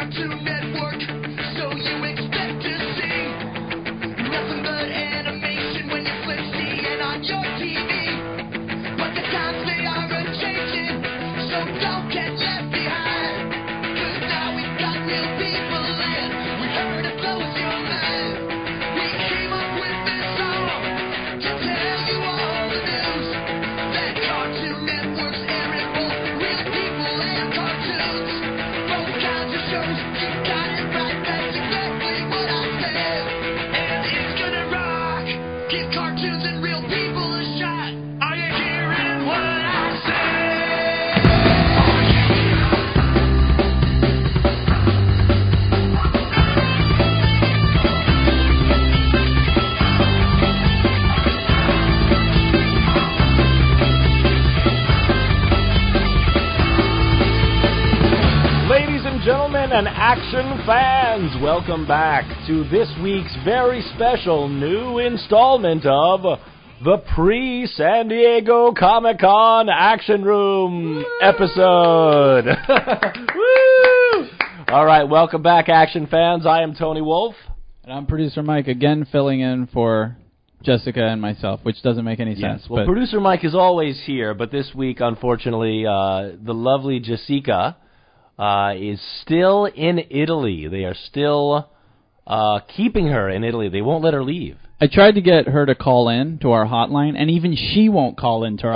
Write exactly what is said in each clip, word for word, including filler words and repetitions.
Cartoon Network, so you expect to see nothing but animation when you flip C N on your T V. But the times they are a-changing, so don't get left behind. Cause now we've got real people and we heard it blows your mind. We came up with this song to tell you all the news. That Cartoon Network's airing both real people and cartoons. Both kinds of shows, you got it right, that's exactly what I said. And it's gonna rock, give cartoons and real people a shot. Are you hearing what I say? Ladies and gentlemen and action fans, welcome back to this week's very special new installment of the pre-San Diego Comic-Con Action Room episode. Woo! All right, welcome back, action fans. I am Tony Wolf. And I'm producer Mike, again filling in for Jessica and myself, which doesn't make any sense. Well, but producer Mike is always here, but this week, unfortunately, uh, the lovely Jessica uh, is still in Italy. They are still uh, keeping her in Italy. They won't let her leave. I tried to get her to call in to our hotline, and even she won't call into our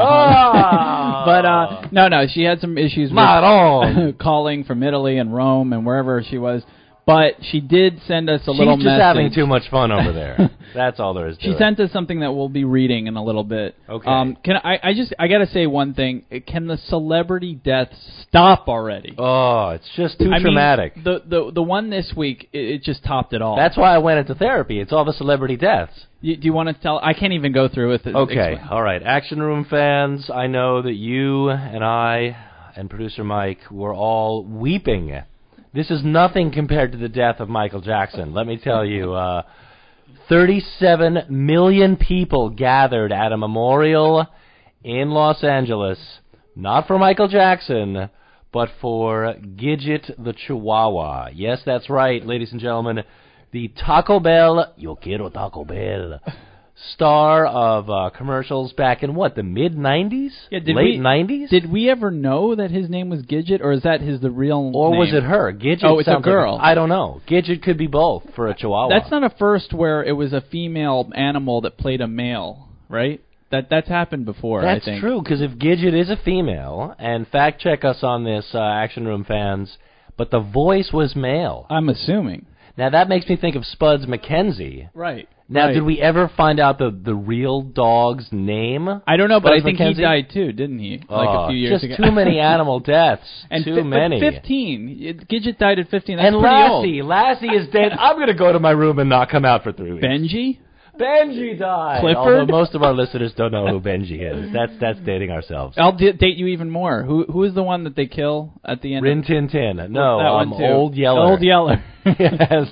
Ah! hotline. But uh, no, no, she had some issues Maron. with calling from Italy and Rome and wherever she was. But she did send us a She's little just message. having too much fun over there. That's all there is to She it. sent us something that we'll be reading in a little bit. Okay. Um, can I? I just I gotta say one thing. Can the celebrity deaths stop already? Oh, it's just too I traumatic. mean, the the the one this week, it, it just topped it all. That's why I went into therapy. It's all the celebrity deaths. You, do you want to tell? I can't even go through with it. Okay, Explain. all right. Action Room fans, I know that you and I and producer Mike were all weeping. This is nothing compared to the death of Michael Jackson. Let me tell you, uh, thirty-seven million people gathered at a memorial in Los Angeles, not for Michael Jackson, but for Gidget the Chihuahua. Yes, that's right, ladies and gentlemen. The Taco Bell, Yo Quiero Taco Bell, star of uh, commercials back in, what, the mid nineties? Yeah, did Late we, nineties? Did we ever know that his name was Gidget, or is that his the real Or name? was it her? Gidget Oh, it's a sounds like girl. I don't know. Gidget could be both for a Chihuahua. That's not a first where it was a female animal that played a male, right? That That's happened before, That's I think. true, because if Gidget is a female, and fact check us on this, uh, Action Room fans, but the voice was male. I'm assuming. Now that makes me think of Spuds McKenzie. Right. Now, right. did we ever find out the, the real dog's name? I don't know, but Spuds I think McKenzie? he died too, didn't he? Like Oh, a few years just ago. too many animal deaths. and too fi- many. But fifteen. It- Gidget died at fifteen. That's and pretty Lassie. old. Lassie is dead. I'm going to go to my room and not come out for three weeks. Benji? Benji died. Clifford? Although most of our listeners don't know who Benji is. That's that's dating ourselves. I'll d- date you even more. Who Who is the one that they kill at the end? Rin of Tin Tin. No, that um, one too. Old Yeller. Old Yeller. Yes.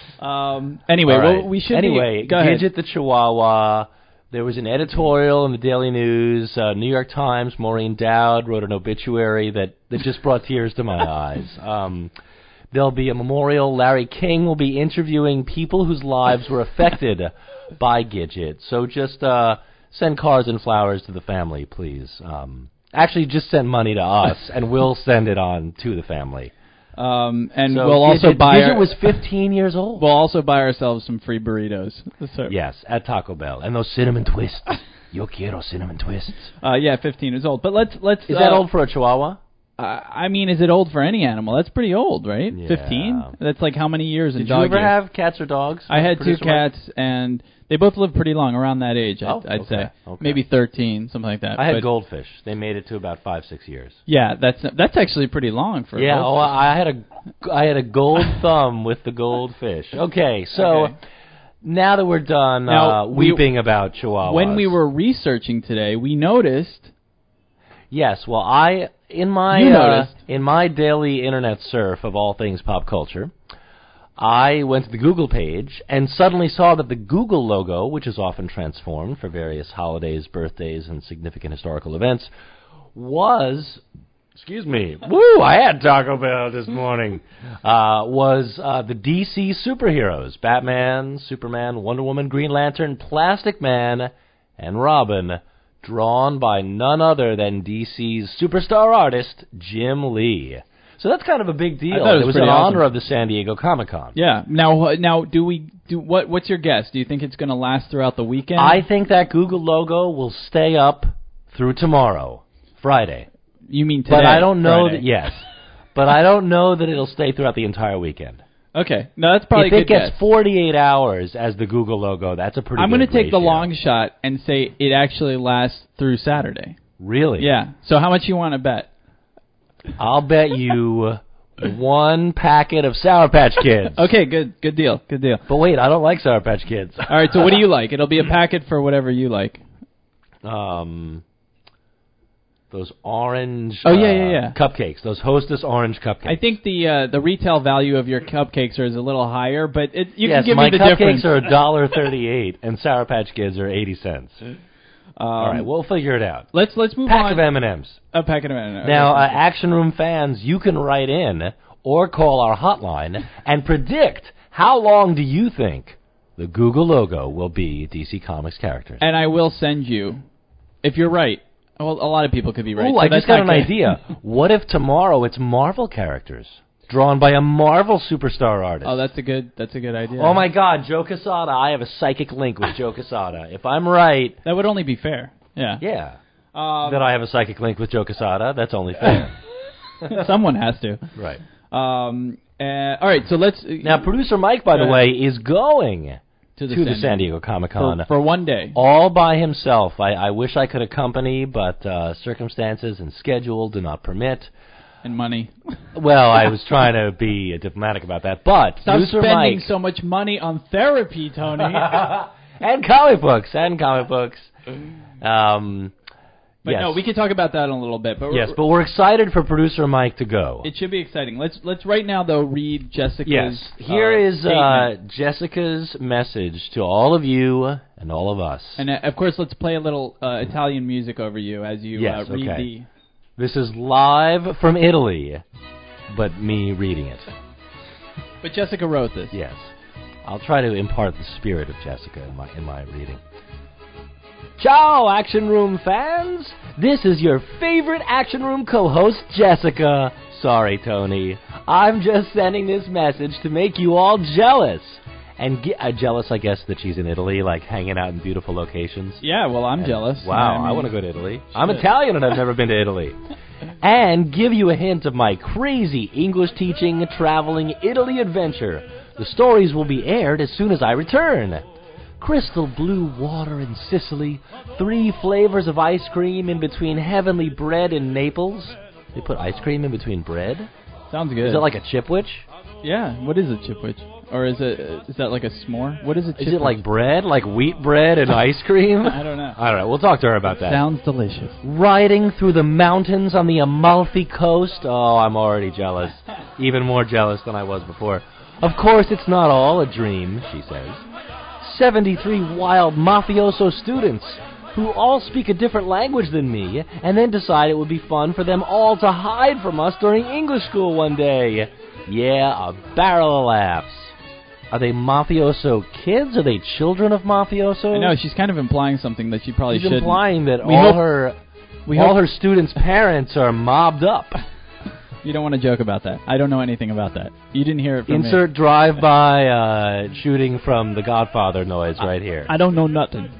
Um. Anyway, All right. well, we should Anyway, be... Go ahead. Gidget the Chihuahua. There was an editorial in the Daily News. Uh, New York Times, Maureen Dowd wrote an obituary that, that just brought tears to my eyes. Um, there'll be a memorial. Larry King will be interviewing people whose lives were affected by Gidget. So just uh, send cards and flowers to the family, please. Um, actually, just send money to us, and we'll send it on to the family. Um, and So we'll also Gidget, buy... Gidget our- was fifteen years old. We'll also buy ourselves some free burritos. So, Yes, at Taco Bell. And those cinnamon twists. Yo quiero cinnamon twists. Uh, yeah, fifteen years old. But let's... let's. Is uh, that old for a Chihuahua? Uh, I mean, is it old for any animal? That's pretty old, right? Yeah. fifteen? That's like how many years in Did you dog ever years? have cats or dogs? I had two Producer Mike? cats, and they both lived pretty long, around that age, I'd, Oh, I'd okay, say. okay. Maybe thirteen, something like that. I had but goldfish. They made it to about five, six years. Yeah, that's that's actually pretty long for a Yeah, oh, goldfish. I had a, I had a gold thumb with the goldfish. Okay, so Okay. now that we're done Now, uh, we- weeping about Chihuahuas. When we were researching today, we noticed... Yes, well, I in my You uh, noticed. in my daily internet surf of all things pop culture, I went to the Google page and suddenly saw that the Google logo, which is often transformed for various holidays, birthdays, and significant historical events, was excuse me, woo, I had Taco Bell this morning, uh, was uh, the D C superheroes, Batman, Superman, Wonder Woman, Green Lantern, Plastic Man, and Robin, drawn by none other than D C's superstar artist, Jim Lee. So that's kind of a big deal. I thought it was it was in pretty honor awesome. of the San Diego Comic-Con. Yeah. Now, now, do we do what? What's your guess? Do you think it's going to last throughout the weekend? I think that Google logo will stay up through tomorrow, Friday. You mean today? But I don't know Friday. that. Yes, but I don't know that it'll stay throughout the entire weekend. Okay. No, that's probably if a it good gets guess. forty-eight hours as the Google logo, that's a pretty. I'm going to take the ratio. long shot and say it actually lasts through Saturday. Really? Yeah. So how much you want to bet? I'll bet you one packet of Sour Patch Kids. Okay, good, good deal, good deal. But wait, I don't like Sour Patch Kids. All right. So what do you like? It'll be a packet for whatever you like. Um, those orange. Oh, yeah, uh, yeah, yeah. Cupcakes. Those Hostess orange cupcakes. I think the uh, the retail value of your cupcakes is a little higher, but it, you yes, can give my me the cupcakes difference. are a dollar thirty-eight, and Sour Patch Kids are eighty cents. Um, All right, we'll figure it out. let's let's move Pack on. of M and M's. A packet of M and M's. Now, uh, Okay. Action Room fans, you can write in or call our hotline and predict how long do you think the Google logo will be D C Comics characters. and I will send you, if you're right. Well, a lot of people could be right. Ooh, so I that's just got not an good. idea. What if tomorrow it's Marvel characters drawn by a Marvel superstar artist? Oh, that's a good. That's a good idea. Oh my God, Joe Quesada! I have a psychic link with Joe Quesada. If I'm right, That would only be fair. Yeah. yeah, Um, that I have a psychic link with Joe Quesada. That's only fair. someone has to. Right. Um. Uh, all right. So let's Now, producer Mike, by Go the ahead. way, is going to the, to San the San Diego Comic Con for, for one day. all by himself. I, I wish I could accompany, but uh, circumstances and schedule do not permit. And money. Well, I was trying to be diplomatic about that, but Stop producer spending Mike so much money on therapy, Tony. and comic books and comic books. Um, But yes. no, we can talk about that in a little bit. But yes, we're- but we're excited for producer Mike to go. it should be exciting. Let's let's right now though read Jessica's. Yes, here uh, is uh, statement. Jessica's message to all of you and all of us. And uh, of course, let's play a little uh, Italian music over you as you Yes, uh, read okay. the. This is live from Italy, but me reading it. But Jessica wrote this. Yes. I'll try to impart the spirit of Jessica in my in my reading. Ciao, Action Room fans! This is your favorite Action Room co-host, Jessica. Sorry, Tony. I'm just sending this message to make you all jealous. And ge- uh, jealous, I guess, that she's in Italy, like hanging out in beautiful locations. Yeah, well, I'm And- jealous. Wow, I, I, mean, want to go to Italy. I'm should. Italian and I've never been to Italy. And give you a hint of my crazy English teaching, traveling Italy adventure. The stories will be aired as soon as I return. Crystal blue water in Sicily, three flavors of ice cream in between heavenly bread in Naples. They put ice cream in between bread? Sounds good. Is that like a chipwich? Yeah. What is a chipwich? Or is it uh, is that like a s'more? What is a chipwich? Is it like bread? Like wheat bread and ice cream? I don't know. All right, we'll talk to her about that. Sounds delicious. Riding through the mountains on the Amalfi Coast. Oh, I'm already jealous. Even more jealous than I was before. Of course, it's not all a dream, she says. seventy-three wild mafioso students who all speak a different language than me and then decide it would be fun for them all to hide from us during English school one day. Yeah, a barrel of laughs. Are they mafioso kids? Are they children of mafiosos? I know she's kind of implying something that she probably She's shouldn't. implying that We all hope- her We all hope her students' parents are mobbed up. you don't want to joke about that. I don't know anything about that. You didn't hear it from me. Insert drive-by uh, shooting from The Godfather noise right here. I don't know nothing.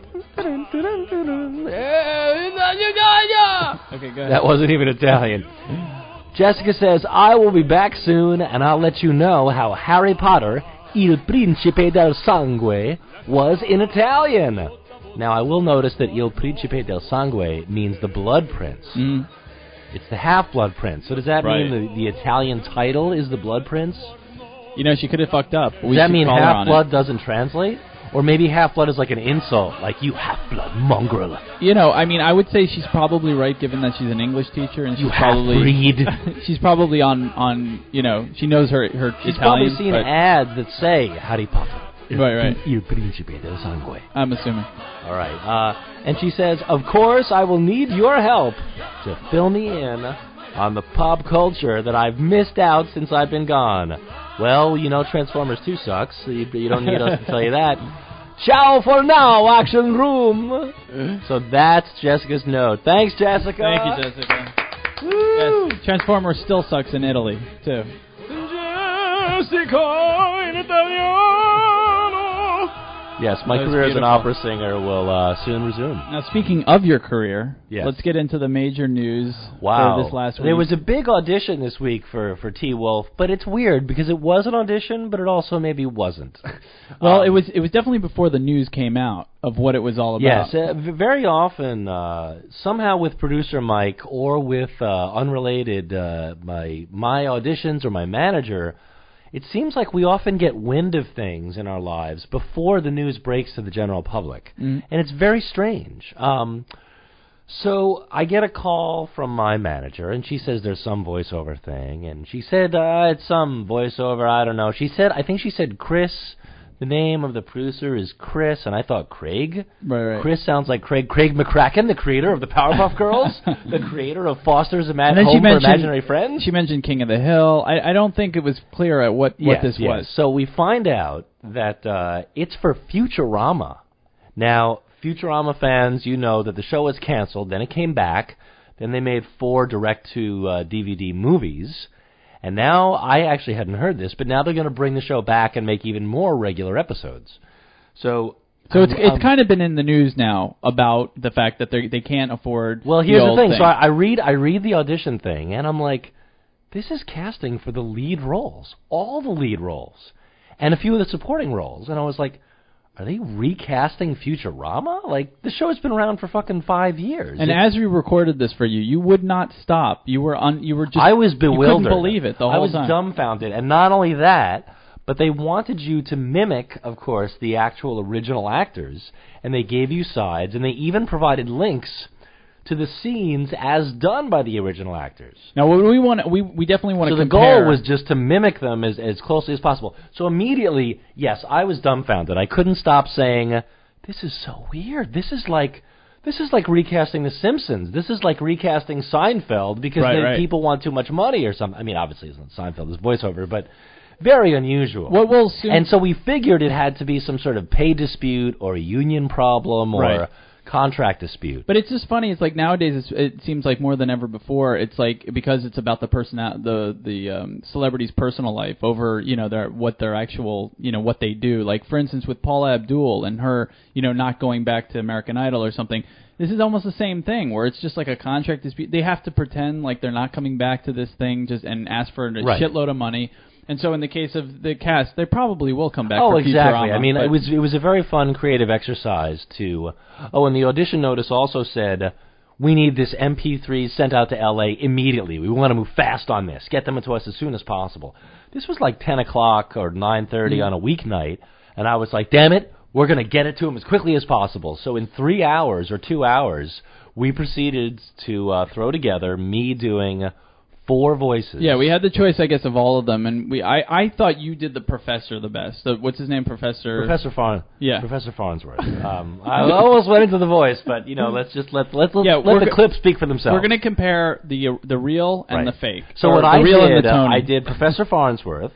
Okay, go ahead. That wasn't even Italian. Jessica says, I will be back soon, and I'll let you know how Harry Potter, Il Principe del Sangue, was in Italian. Now, I will notice that Il Principe del Sangue means the Blood Prince. Mm. It's the Half-Blood Prince. So does that Right. mean the, the Italian title is the Blood Prince? You know, she could have fucked up. Does We that should mean call her on half-blood it. doesn't translate? Or maybe half-blood is like an insult, like, you half-blood mongrel. You know, I mean, I would say she's probably right, given that she's an English teacher, and she's You probably half-breed. she's probably on, on you know, she knows her her She's Italian. probably seen but ads that say Harry Potter. Right, right. Il Principe del Sangue. I'm assuming. All right. Uh, and she says, of course, I will need your help to fill me in on the pop culture that I've missed out since I've been gone. Well, you know Transformers two sucks, so you, you don't need us to tell you that. Ciao for now, Action Room. So that's Jessica's note. Thanks, Jessica. Thank you, Jessica. Yes, Transformers still sucks in Italy, too. Jessica in Italiano. Yes, my career as an opera singer will uh, soon resume. Now, speaking of your career, yes. let's get into the major news wow. for this last week. There was a big audition this week for, for T-Wolf, but it's weird because it was an audition, but it also maybe wasn't. Well, um, it was it was definitely before the news came out of what it was all about. Yes, uh, v- very often, uh, somehow with producer Mike or with uh, unrelated uh, my my auditions or my manager, it seems like we often get wind of things in our lives before the news breaks to the general public. Mm. And it's very strange. Um, so I get a call from my manager, and she says there's some voiceover thing. And she said, uh, it's some voiceover, I don't know. She said, I think she said Chris. The name of the producer is Chris, and I thought Craig. Right, right. Chris sounds like Craig. Craig McCracken, the creator of the Powerpuff Girls, the creator of Foster's Ima- Home for Imaginary Friends. She mentioned King of the Hill. I, I don't think it was clear at what, what yes, this yes. was. So we find out that uh, it's for Futurama. Now, Futurama fans, you know that the show was canceled, then it came back, then they made four direct-to-D V D movies. And now, I actually hadn't heard this, but now they're going to bring the show back and make even more regular episodes. So, so it's um, it's kind of been in the news now about the fact that they they can't afford. Well, here's the, the old thing. thing. So I, I read I read the audition thing, and I'm like, this is casting for the lead roles, all the lead roles, and a few of the supporting roles. And I was like, are they recasting Futurama? Like, the show has been around for fucking five years. And it, as we recorded this for you, you would not stop. You were un, you were just. I was bewildered. You couldn't believe it the whole I was time. dumbfounded. And not only that, but they wanted you to mimic, of course, the actual original actors. And they gave you sides, and they even provided links to the scenes as done by the original actors. Now, what we want, we we definitely want so to. So the goal was just to mimic them as as closely as possible. So immediately, yes, I was dumbfounded. I couldn't stop saying, "This is so weird. This is like, this is like recasting The Simpsons. This is like recasting Seinfeld because right, then right. people want too much money or something." I mean, obviously, it's not Seinfeld; it's voiceover, but very unusual. What will soon and so we figured it had to be some sort of pay dispute or a union problem or. Right. Contract dispute. But it's just funny. It's like nowadays, it's, it seems like more than ever before. It's like because it's about the person, the the um, celebrity's personal life over you know their what their actual you know what they do. Like for instance, with Paula Abdul and her you know not going back to American Idol or something. This is almost the same thing where it's just like a contract dispute. They have to pretend like they're not coming back to this thing just and ask for a right. shitload of money. And so in the case of the cast, they probably will come back oh, for exactly. Futurama. I mean, it was it was a very fun, creative exercise to... Oh, and the audition notice also said, we need this M P three sent out to L A immediately. We want to move fast on this. Get them to us as soon as possible. This was like ten o'clock or nine thirty mm. on a weeknight, and I was like, damn it, we're going to get it to them as quickly as possible. So in three hours or two hours, we proceeded to uh, throw together me doing... Four voices. Yeah, we had the choice, I guess, of all of them, and we. I, I thought you did the professor the best. So what's his name, Professor? Professor Farn. Yeah, Professor Farnsworth. um, I almost went into the voice, but you know, let's just let let let, yeah, let the go- clips speak for themselves. We're going to compare the the real and right. the fake. So or what the I real did, and the uh, Tony. I did Professor Farnsworth.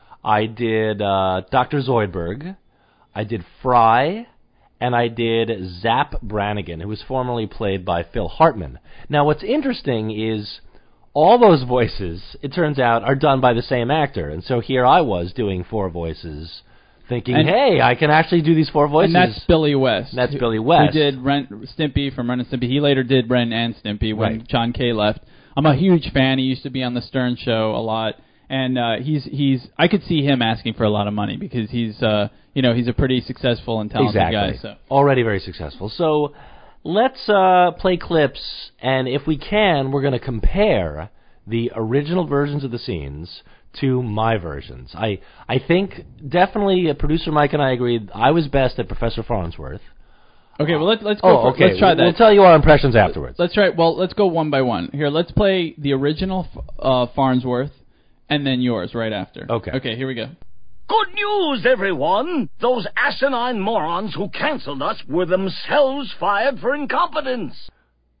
I did uh, Doctor Zoidberg. I did Fry. And I did Zap Brannigan, who was formerly played by Phil Hartman. Now, what's interesting is. All those voices, it turns out, are done by the same actor. And so here I was doing four voices, thinking, and, hey, I can actually do these four voices. And that's Billy West. And that's Billy West. Who did Ren, Stimpy from Ren and Stimpy. He later did Ren and Stimpy when right. John Kay left. I'm a huge fan. He used to be on the Stern Show a lot. And uh, he's he's I could see him asking for a lot of money because he's uh, you know he's a pretty successful and talented exactly. guy. So Already very successful. So let's uh, play clips, and if we can, we're going to compare the original versions of the scenes to my versions. I I think definitely uh, producer Mike and I agreed I was best at Professor Farnsworth. Okay, well let's let's go. Oh, for, okay. Let's try that. We'll tell you our impressions afterwards. Let's try. Well, let's go one by one. Here, let's play the original uh, Farnsworth, and then yours right after. Okay. Okay. Here we go. Good news, everyone! Those asinine morons who canceled us were themselves fired for incompetence.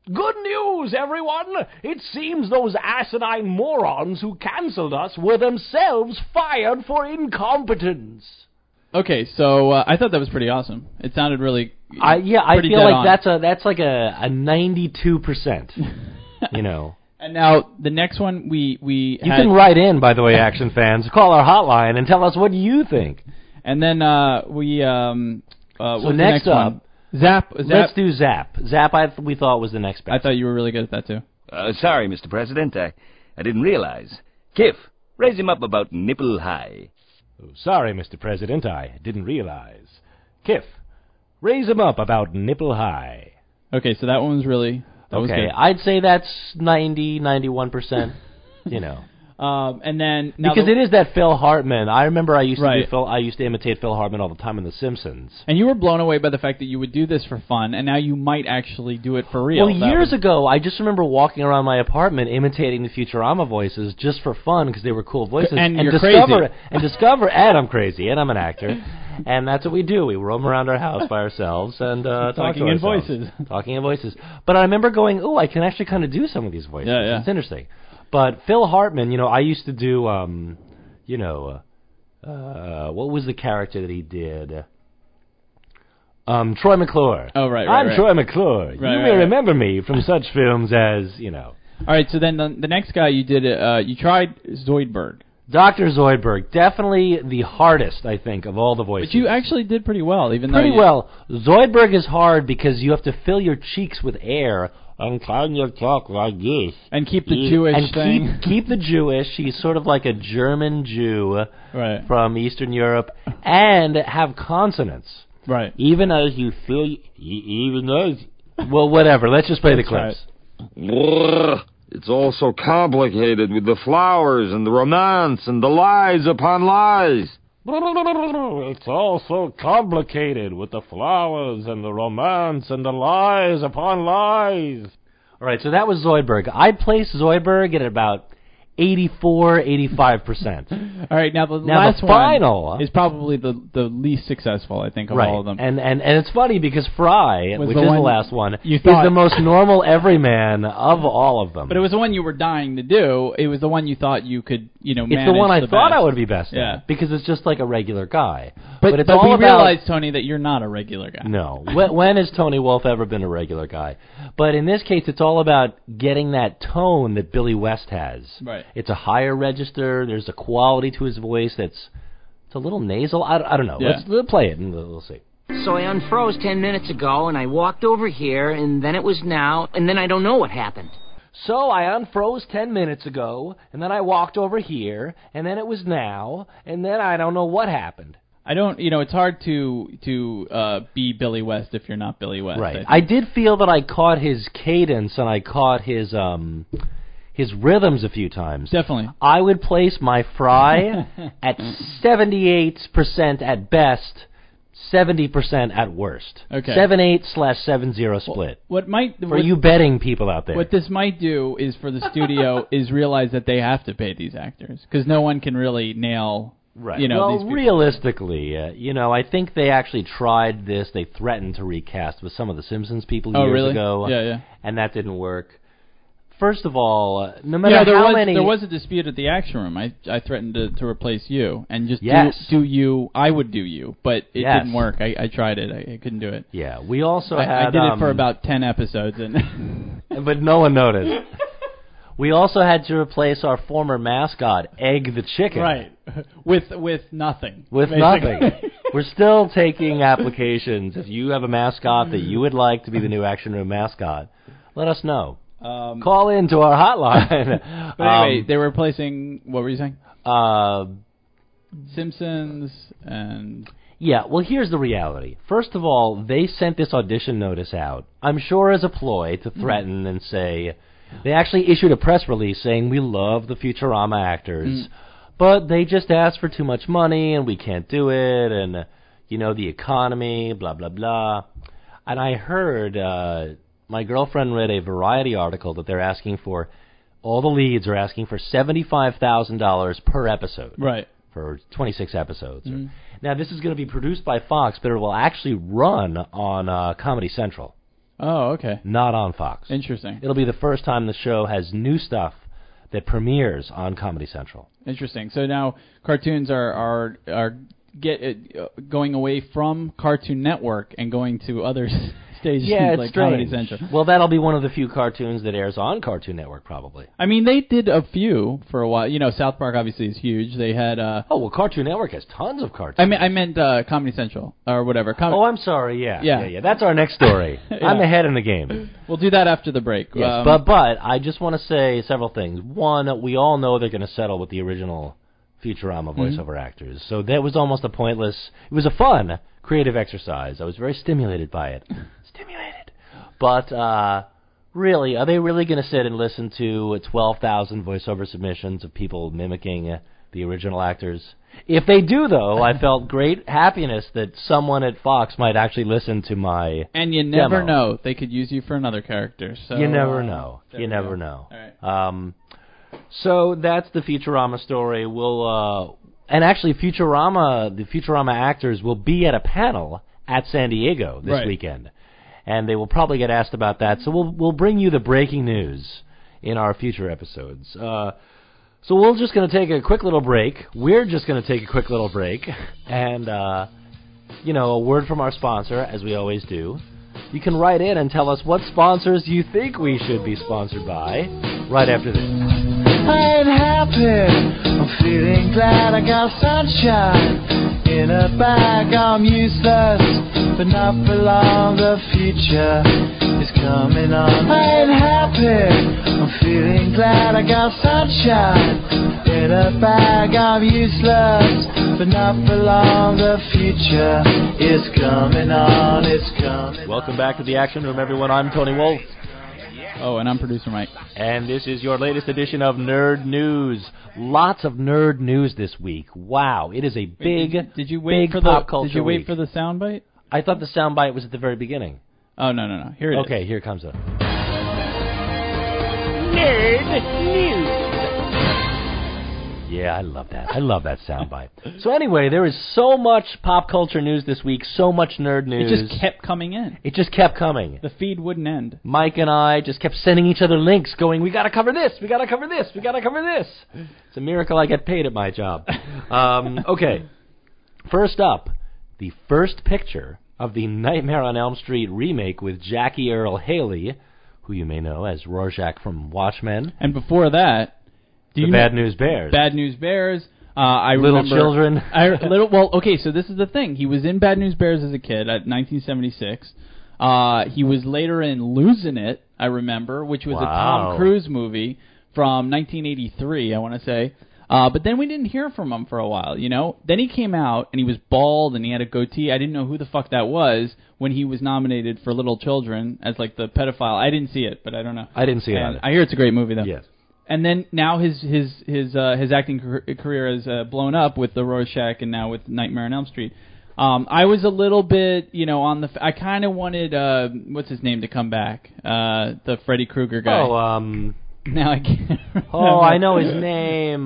Good news, everyone! It seems those asinine morons who cancelled us were themselves fired for incompetence. Okay, so uh, I thought that was pretty awesome. It sounded really, I yeah, I pretty feel dead like on. that's a that's like a a ninety-two percent. You know. And now the next one we we You had, can write in, by the way, action fans. Call our hotline and tell us what you think. and then uh, we um uh, So what's the next next up, one? Zap. Zap. Let's do Zap. Zap, I th- we thought was the next best. I thought you were really good at that too. Uh, sorry, Mister President. I, I didn't realize. Kiff, raise him up about nipple high. Oh, sorry, Mister President, I didn't realize. Kiff, raise him up about nipple high. Okay, so that one was really that was Okay, good. I'd say that's ninety, ninety-one percent, you know. Um, and then now Because the, it is that Phil Hartman. I remember I used to Right. do Phil, I used to imitate Phil Hartman all the time in The Simpsons. and you were blown away by the fact that you would do this for fun, and now you might actually do it for real. Well, That years was- ago, I just remember walking around my apartment imitating the Futurama voices just for fun because they were cool voices. And you're discover crazy. and discover, and I'm crazy, and I'm an actor, and that's what we do. We roam around our house by ourselves and uh, talk Talking to in ourselves. voices. talking in voices. But I remember going, "Oh, I can actually kind of do some of these voices. Yeah, yeah. It's interesting." But Phil Hartman, you know, I used to do, um, you know, uh, uh, what was the character that he did? Um, Troy McClure. Oh, right, right, I'm right. Troy McClure. you right, may right. remember me from such films as, you know, All right, so then the, the next guy you did, uh, you tried Zoidberg, Doctor Zoidberg. Definitely the hardest, I think, of all the voices. but you actually did pretty well, even Pretty though you, well. Zoidberg is hard because you have to fill your cheeks with air. And kind of talk like this. and keep the You- Jewish and thing. keep keep the Jewish. He's sort of like a German Jew Right, from Eastern Europe, and have consonants. right. Even as you feel, even as well, whatever. Let's just play the That's clips. Ugh, it's all so complicated with the flowers and the romance and the lies upon lies. It's all so complicated with the flowers and the romance and the lies upon lies. All right, so that was Zoidberg. I'd place Zoidberg at about eighty-four, eighty-five percent. All right, now the Now last the final one is probably the the least successful, I think, of Right, all of them. and, and and it's funny because Fry, Was which the is one the last one, you is thought- the most normal everyman of all of them. But it was the one you were dying to do. It was the one you thought you could, you know, It's manage the one I the thought best. I would be best Yeah. at because it's just like a regular guy. But, it's but all we about realized, Tony, that you're not a regular guy. No. when, when has Tony Wolf ever been a regular guy? But in this case, it's all about getting that tone that Billy West has. Right. It's a higher register. There's a quality to his voice that's it's a little nasal. I, I don't know. Yeah. Let's, let's play it and we'll we'll see. So I unfroze ten minutes ago, and I walked over here, and then it was now, and then I don't know what happened. So I unfroze ten minutes ago, and then I walked over here, and then it was now, and then I don't know what happened. I don't, you know, it's hard to to uh, be Billy West if you're not Billy West. Right. I think. I did feel that I caught his cadence and I caught his um his rhythms a few times. Definitely. I would place my Fry at seventy-eight percent at best, seventy percent at worst. Okay. seven eight slash seven zero split. What might For what, you betting people out there. what this might do is for the studio is realize that they have to pay these actors because no one can really nail. Right. You know, well, these people. realistically, uh, you know, I think they actually tried this. They threatened to recast with some of the Simpsons people Oh, years really? ago. Yeah, yeah. And that didn't work. First of all, uh, no matter Yeah, there how was many... there was a dispute at the action room. I I threatened to, to replace you and just Yes. do, do you. I would do you, but it Yes. didn't work. I, I tried it. I, I couldn't do it. Yeah, we also I, had... I did it for um, about ten episodes, and But no one noticed. We also had to replace our former mascot, Egg the Chicken. right with with nothing. With basically. nothing. We're still taking applications. If you have a mascot that you would like to be the new Action Room mascot, let us know. um, Call in to our hotline. but anyway, Um, they were replacing. What were you saying? uh, Simpsons and yeah, well, here's the reality. First of all, they sent this audition notice out, I'm sure as a ploy to threaten and say... They actually issued a press release saying, we love the Futurama actors, but they just asked for too much money and we can't do it, and, uh, you know, the economy, blah, blah, blah. And I heard, uh, my girlfriend read a Variety article that they're asking for, all the leads are asking for seventy-five thousand dollars per episode. right. For twenty-six episodes. Mm. Now, this is going to be produced by Fox, but it will actually run on uh, Comedy Central. Oh, okay. Not on Fox. Interesting. It'll be the first time the show has new stuff that premieres on Comedy Central. Interesting. So now cartoons are are are get uh, going away from Cartoon Network and going to other stations Yeah, it's like strange. Comedy Central. Well, that'll be one of the few cartoons that airs on Cartoon Network, probably. I mean, they did a few for a while. You know, South Park obviously is huge. They had. Uh, Oh, well, Cartoon Network has tons of cartoons. I mean, I meant uh, Comedy Central or whatever. Com- Oh, I'm sorry. Yeah, Yeah. yeah, yeah. That's our next story. Yeah. I'm ahead in the game. We'll do that after the break. Yes, Um, but but I just want to say several things. One, we all know they're going to settle with the original Futurama voiceover actors, so that was almost a pointless. It was a fun, creative exercise. I was very stimulated by it. Stimulated, but uh, really, are they really going to sit and listen to twelve thousand voiceover submissions of people mimicking uh, the original actors? If they do, though, I felt great happiness that someone at Fox might actually listen to my. and you never demo. know; they could use you for another character. So You never uh, know. there You we never go. know. All right. Um, so that's the Futurama story. We'll uh, and actually Futurama, the Futurama actors will be at a panel at San Diego this Right. weekend, and they will probably get asked about that. So we'll we'll bring you the breaking news in our future episodes. Uh, so we're just going to take a quick little break. We're just going to take a quick little break, and uh, you know, a word from our sponsor, as we always do. You can write in and tell us what sponsors you think we should be sponsored by right after this. I ain't happy, I'm feeling glad I got sunshine in a bag. I'm useless, but not for long. The future is coming on. I ain't happy, I'm feeling glad I got sunshine in a bag. I'm useless, but not for long. The future is coming on. It's coming. Welcome back to the Action Room, everyone. I'm Tony Wolf, Oh, and I'm producer Mike. and this is your latest edition of Nerd News. Lots of nerd news this week. Wow, it is a big, Did you, did you wait big for pop the? culture Did you wait week. for the soundbite? I thought the soundbite was at the very beginning. Oh no no no! Here it is. Okay, here comes it. Nerd news. Yeah, I love that. I love that soundbite. So anyway, there is so much pop culture news this week, so much nerd It news. just kept coming in. It just kept coming. The feed wouldn't end. Mike and I just kept sending each other links going, we got to cover this, we got to cover this, we got to cover this. It's a miracle I get paid at my job. Um, okay, first up, the first picture of the Nightmare on Elm Street remake with Jackie Earle Haley, who you may know as Rorschach from Watchmen, And before that, do the you Bad know, News Bears. Bad News Bears. Uh, I Little remember, Children. I little well, okay. So this is the thing. He was in Bad News Bears as a kid at nineteen seventy-six. Uh, he was later in Losing It. I remember, which was a Wow. Tom Cruise movie from nineteen eighty-three. I want to say. Uh, but then we didn't hear from him for a while, you know? Then he came out, and he was bald, and he had a goatee. I didn't know who the fuck that was when he was nominated for Little Children as, like, the pedophile. I didn't see it, but I don't know. I didn't see it And either. I hear it's a great movie, though. Yes. And then now his his his uh, his acting car- career has uh, blown up with the Rorschach and now with Nightmare on Elm Street. Um, I was a little bit, you know, on the. F- I kind of wanted uh, what's his name to come back, uh, the Freddy Krueger guy. Oh, um... now I can't. Oh, remember. I know his name.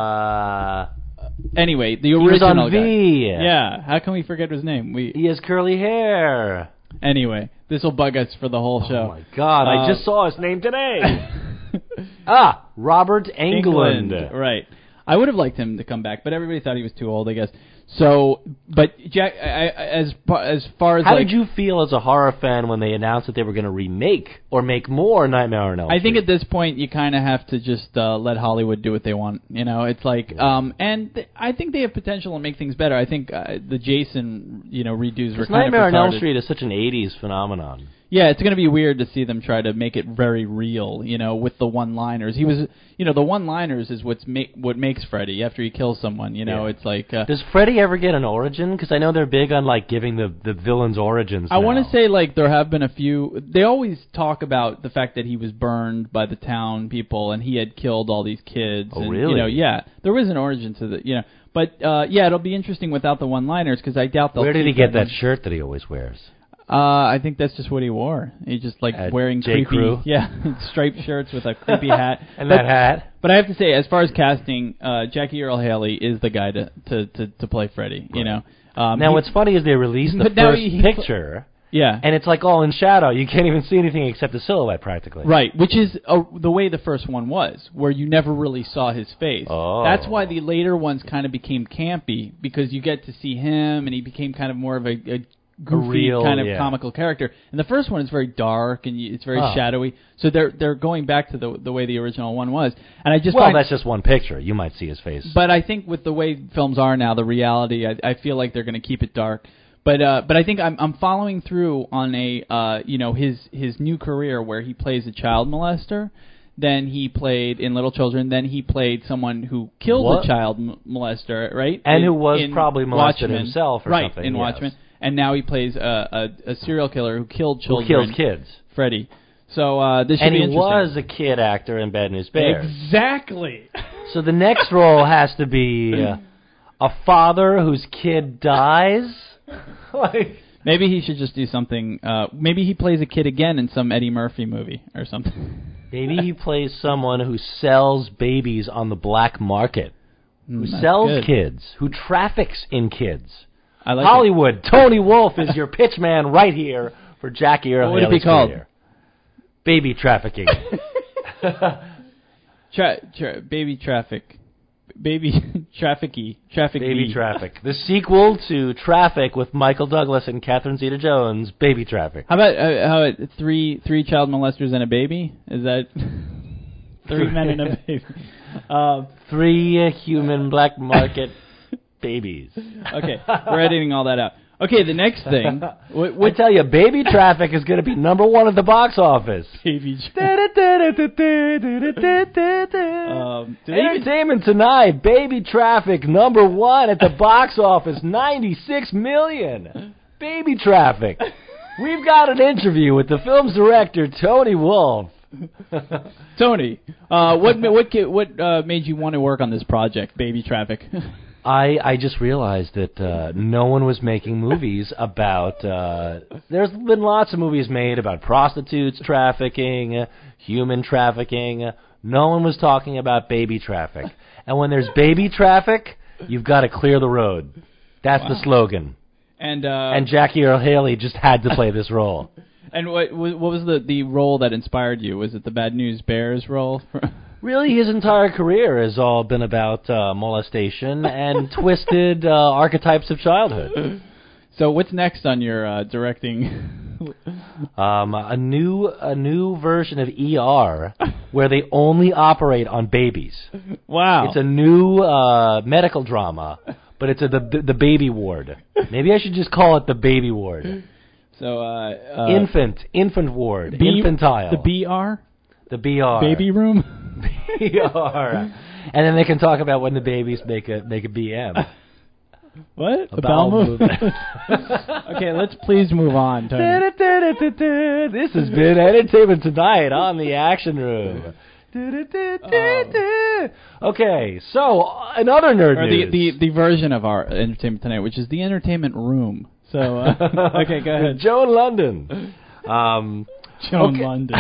Uh, Anyway, the he was original on guy. V. Yeah, how can we forget his name? We He has curly hair. anyway. This will bug us for the whole show. Oh my God! I Uh, just saw his name today. ah, Robert Englund. Right. I would have liked him to come back, but everybody thought he was too old, I guess. So, but Jack, I, I, as far- as far as How like, did you feel as a horror fan when they announced that they were going to remake or make more Nightmare on Elm Street? I think at this point you kind of have to just uh, let Hollywood do what they want. You know, it's like, um, and th- I think they have potential to make things better. I think uh, the Jason, you know, redos were kind Nightmare of on Elm retarded. Street is such an eighties phenomenon. Yeah, it's going to be weird to see them try to make it very real, you know, with the one-liners. He was, you know, the one-liners is what's make what makes Freddy after he kills someone. You know, Yeah. it's like. Uh, Does Freddy ever get an origin? Because I know they're big on like giving the the villains origins. I want now. to say like there have been a few. They always talk about the fact that he was burned by the town people and he had killed all these kids. Oh, and, really? You know, yeah, there was an origin to the, you know, but uh, yeah, it'll be interesting without the one-liners because I doubt they'll. Where did he keep get that one. shirt that he always wears? Uh, I think that's just what he wore. He just like At wearing J. creepy, Crew? yeah, striped shirts with a creepy hat. And but, that hat. But I have to say, as far as casting, uh, Jackie Earle Haley is the guy to to to, to play Freddy. You know. Um, Now, he- what's funny is they released the But now first he- picture, Yeah. And it's like all in shadow. You can't even see anything except the silhouette practically. Right, which is uh, the way the first one was, where you never really saw his face. Oh. That's why the later ones kind of became campy, because you get to see him, and he became kind of more of a, a goofy real, kind of yeah. comical character. And the first one is very dark, and you, it's very Oh. shadowy. So they're they're going back to the the way the original one was. And I just Well, find, that's just one picture. You might see his face. But I think with the way films are now, the reality, I, I feel like they're going to keep it dark. But uh, but I think I'm I'm following through on a uh, you know his his new career where he plays a child molester, then he played in Little Children, then he played someone who killed What? a child m- molester, right? And in, who was in probably molested Watchmen. himself or right, something, in yes. Watchmen. And now he plays a, a, a serial killer who killed Who children. kills kids. Freddy. So uh, this should And be he interesting. was a kid actor in Bad News Bears. Exactly. So the next role has to be uh, a father whose kid dies. Like, Maybe he should just do something. Uh, maybe he plays a kid again in some Eddie Murphy movie or something. maybe he plays someone who sells babies on the black market, who Mm, that's sells good. kids, who traffics in kids. I like Hollywood, Tony Wolf is your pitch man right here for Jackie Earle What would it be Haley's called? career. Baby trafficking. Tra- tra- baby traffic. Baby trafficky. Traffic Baby me. Traffic. The sequel to Traffic with Michael Douglas and Catherine Zeta-Jones, Baby Traffic. How about uh, how about three three child molesters and a baby? Is that three men and a baby? Um, Three uh, human black market babies. okay, we're editing all that out. Okay, the next thing. What, I what tell you, Baby Traffic is going to be number one at the box office. baby? Tra- um, do they even, Entertainment Tonight, Baby Traffic, number one at the box office, ninety-six million. Baby Traffic. We've got an interview with the film's director, Tony Wolf. Tony, uh, what ma- what ca- what uh, made you want to work on this project, Baby Traffic? I, I just realized that uh, no one was making movies about... Uh, there's been lots of movies made about prostitutes trafficking, uh, human trafficking. No one was talking about baby traffic. And when there's baby traffic, you've got to clear the road. That's Wow. the slogan. and uh, And Jackie Earle Haley just had to play this role. and what what was the the role that inspired you? Was it the Bad News Bears role? Really, his entire career has all been about uh, molestation and twisted uh, archetypes of childhood. So what's next on your uh, directing? Um, a new a new version of E R where they only operate on babies. Wow. It's a new uh, medical drama, but it's a, the the baby ward. Maybe I should just call it the baby ward. So uh, uh, Infant, infant ward, B- infantile. The B R? the B R, Baby room? B R, and then they can talk about when the babies make a make a B M. What? A A bowel bowel move? movement. Okay, let's please move on, Tony. This has been Entertainment Tonight on the Action Room. Okay, so another nerd Or the, news. the the version of our Entertainment Tonight, which is the Entertainment Room. So, uh, okay, go ahead. Joan London. Um, Joan okay. London.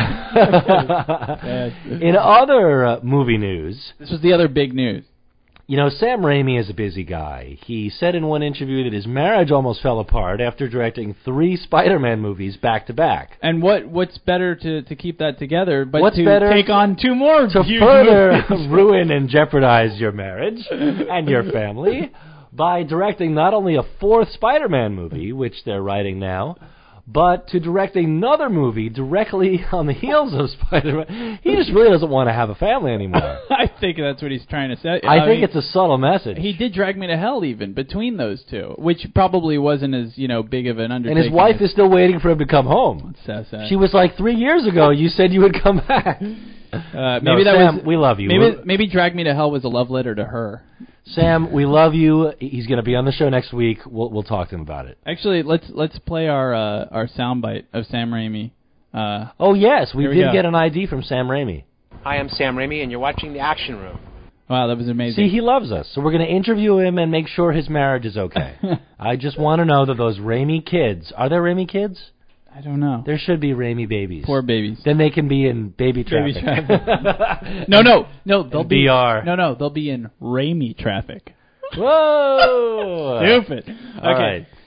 In other uh, movie news, This was the other big news. you know, Sam Raimi is a busy guy. He said in one interview that his marriage almost fell apart after directing three Spider-Man movies back to back. And what what's better to, to keep that together but What's to better take on two more To huge further movies? ruin and jeopardize your marriage and your family by directing not only a fourth Spider-Man movie, which they're writing now, but to direct another movie directly on the heels of Spider-Man. He just really doesn't want to have a family anymore. I think that's what he's trying to say. I think mean, it's a subtle message. he did Drag Me to Hell even between those two, which probably wasn't as you know big of an and undertaking. his wife as- is still waiting for him to come home. So sad. She was like, three years ago, you said you would come back. Uh, No, maybe that Sam, was we love you. Maybe We're- maybe Drag Me to Hell was a love letter to her. Sam, we love you. He's going to be on the show next week. We'll we'll talk to him about it. Actually, let's let's play our uh, our soundbite of Sam Raimi. Uh, Oh, yes, we Here we did go. get an I D from Sam Raimi. Hi, I'm Sam Raimi, and you're watching The Action Room. wow, that was amazing. See, he loves us, so we're going to interview him and make sure his marriage is okay. I just want to know that those Raimi kids, are there Raimi kids? I don't know. There should be Raimi babies. Poor babies. Then they can be in baby Baby traffic. traffic. No, no, no. They'll In be B R. No, no. They'll be in Raimi traffic. Whoa! Stupid. All Okay. right.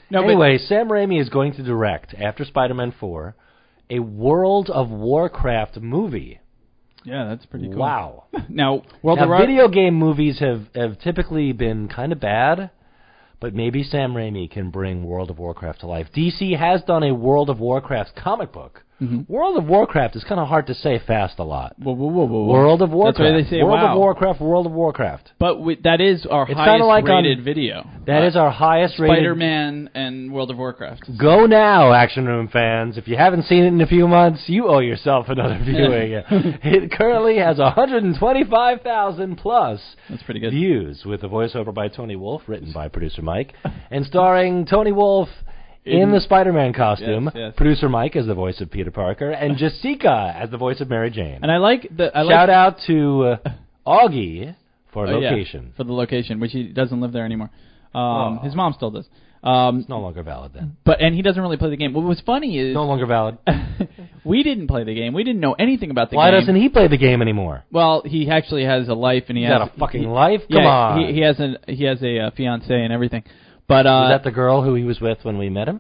No, but- anyway, Sam Raimi is going to direct, after Spider-Man four, a World of Warcraft movie. Yeah, that's pretty cool. Wow. Now, World now of Warcraft... video game movies have, have typically been kind of bad, but maybe Sam Raimi can bring World of Warcraft to life. D C has done a World of Warcraft comic book. Mm-hmm. World of Warcraft is kind of hard to say fast a lot. Whoa, whoa, whoa, whoa. World of Warcraft. That's why they say, World wow. of Warcraft, World of Warcraft. But we, that is our It's highest like rated on, video. That uh, is our highest rated. Spider-Man and World of Warcraft. Go now, Action Room fans. If you haven't seen it in a few months, you owe yourself another viewing. It currently has one hundred twenty-five thousand plus That's pretty good. views, with a voiceover by Tony Wolf, written by producer Mike, and starring Tony Wolf in, in the Spider-Man costume, yes, yes. producer Mike as the voice of Peter Parker, and Jessica as the voice of Mary Jane. And I like the I Shout like, out to uh, Augie for oh, location. Yeah, for the location, which he doesn't live there anymore. Um, Oh. His mom still does. Um, It's no longer valid then. but and he doesn't really play the game. What was funny is No longer valid. we didn't play the game. We didn't know anything about the Why game. doesn't he play the game anymore? Well, he actually has a life, and he He's has got a fucking he, life? Come yeah, on. He, he has a he has a uh, fiance and everything. But uh, Is that the girl who he was with when we met him?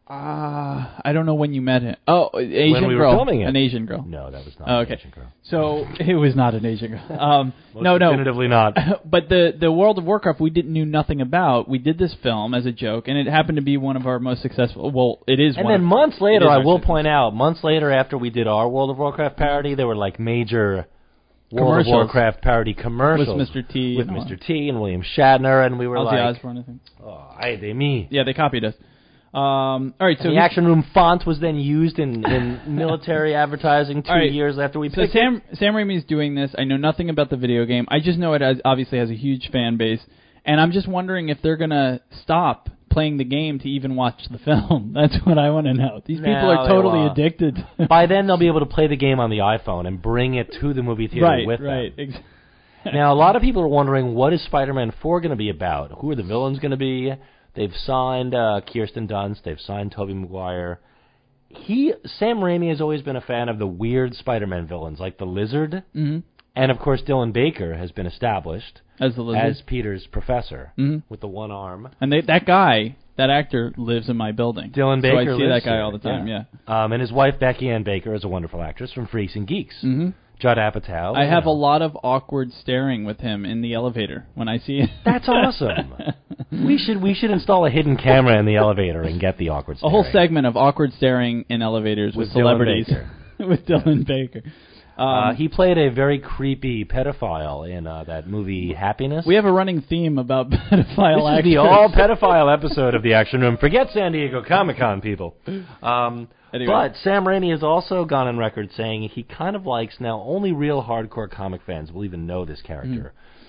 Uh, I don't know when you met him. Oh, Asian When we were girl. filming it. An Asian girl. No, that was not Oh, an okay. Asian girl. So it was not an Asian girl. Um, Most no, no. definitively not. But the the World of Warcraft we didn't knew nothing about. We did this film as a joke, and it happened to be one of our most successful. Well, it is. And one then of, months it later, is I our will success. point out, months later after we did our World of Warcraft parody, there were like major World of Commercials. Warcraft parody commercials. With Mister T. With and all Mister T and William Shatner, and we were Ozzy like, Osbourne, I think. oh, ay de mi. Yeah, they copied us. Um, all right, so And the he's- Action Room font was then used in, in military advertising two All right. years after we So picked Sam it. Sam Raimi's doing this. I know nothing about the video game. I just know it has, obviously has a huge fan base, and I'm just wondering if they're gonna stop playing the game to even watch the film. That's what I want to know. These people No, are they totally won't. addicted. By then, they'll be able to play the game on the iPhone and bring it to the movie theater right, with right. them. Ex- Now, a lot of people are wondering, what is Spider-Man four going to be about? Who are the villains going to be? They've signed uh, Kirsten Dunst. They've signed Tobey Maguire. He, Sam Raimi has always been a fan of the weird Spider-Man villains, like the Lizard. Mm-hmm. And, of course, Dylan Baker has been established As the lizard. as Peter's professor Mhm. with the one arm. And they, that guy, that actor, lives in my building. Dylan so Baker I see lives that guy here, all the time, yeah. Um, and his wife, Becky Ann Baker, is a wonderful actress from Freaks and Geeks. Mm-hmm. Judd Apatow. I you have know. a lot of awkward staring with him in the elevator when I see him. That's awesome. we should we should install a hidden camera in the elevator and get the awkward A staring. whole segment of awkward staring in elevators with, With Dylan celebrities. Baker. with Dylan Baker. Um, uh, he played a very creepy pedophile in uh, that movie Happiness. we have a running theme about pedophile this is actors. the all pedophile episode of the Action Room. Forget San Diego Comic Con, people. Um, Anyway. But Sam Raimi has also gone on record saying he kind of likes, now only real hardcore comic fans will even know this character,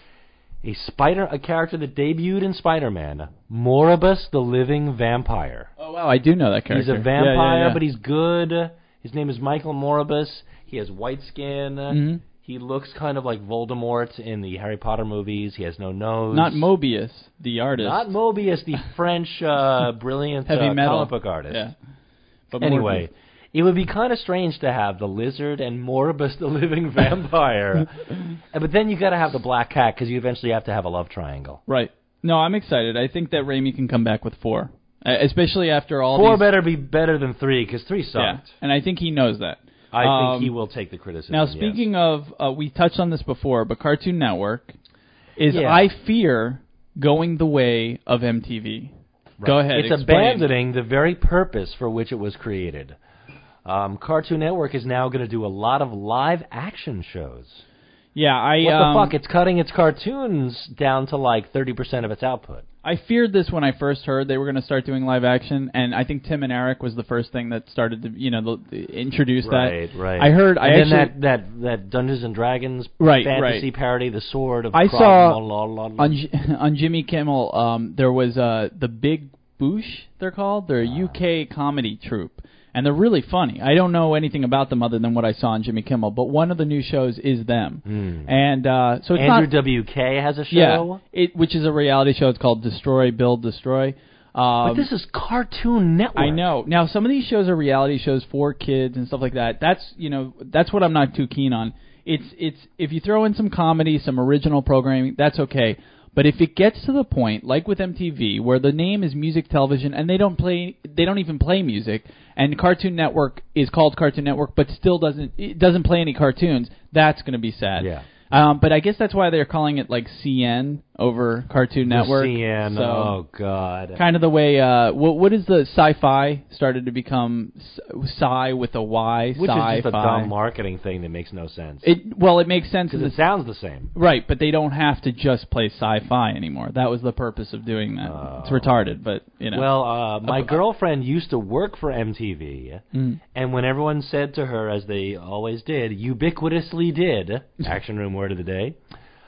Mm. a spider, a character that debuted in Spider-Man, Moribus the Living Vampire. Oh, wow, I do know that character. He's a Yeah, vampire, yeah, yeah. but he's good. His name is Michael Moribus. He has white skin. Mhm. He looks kind of like Voldemort in the Harry Potter movies. He has no nose. Not Mobius, the artist. Not Mobius, the French uh, brilliant Heavy uh, metal. comic book artist. Yeah. But Anyway, Morbius. it would be kind of strange to have the Lizard and Moribus the Living Vampire. Uh, but then you got to have the Black Cat because you eventually have to have a love triangle. Right. No, I'm excited. I think that Raimi can come back with four, uh, especially after all Four these... better be better than three because three Yeah, sucked. and I think he knows that. I Um, think he will take the criticism. Now, yes. speaking of, uh, we touched on this before, but Cartoon Network is, Yeah. I fear, going the way of M T V. Right. Go ahead. It's explain. abandoning the very purpose for which it was created. Um, Cartoon Network is now going to do a lot of live action shows. Yeah, I. What um, the fuck? It's cutting its cartoons down to like thirty percent of its output. I feared this when I first heard they were going to start doing live action, and I think Tim and Eric was the first thing that started to, you know, the, the, introduce Right, that. right. I heard. I and then actually, that, that, that Dungeons and Dragons Right, fantasy right. parody, The Sword of I Crom- saw la, la, la. on J- on Jimmy Kimmel, um, there was uh, the Big Boosh. They're called. They're a U K comedy troupe, and they're really funny. I don't know anything about them other than what I saw on Jimmy Kimmel, but one of the new shows is them, Mm. and uh, so it's Andrew not. W K has a show. Yeah, it, which is a reality show. It's called Destroy, Build, Destroy. Um, But this is Cartoon Network. I know. Now, some of these shows are reality shows for kids and stuff like that. That's, you know, that's what I'm not too keen on. It's it's if you throw in some comedy, some original programming, that's okay. But if it gets to the point, like with M T V, where the name is Music Television and they don't play, they don't even play music, and Cartoon Network is called Cartoon Network, but still doesn't it doesn't play any cartoons, that's going to be sad. Yeah. Um, but I guess that's why they're calling it like C N over Cartoon Network. C N. So, oh God. kind of the way. Uh, what what is the sci-fi started to become sci with a Y? Which sci-fi. is just a dumb marketing thing that makes no sense. It well, it makes sense Because in it the sounds the same. right, but they don't have to just play sci-fi anymore. That was the purpose of doing that. Oh. It's retarded, but you know. Well, uh, my Uh, girlfriend used to work for M T V, Mm. and when everyone said to her, as they always did, ubiquitously did, Action Room word of the day,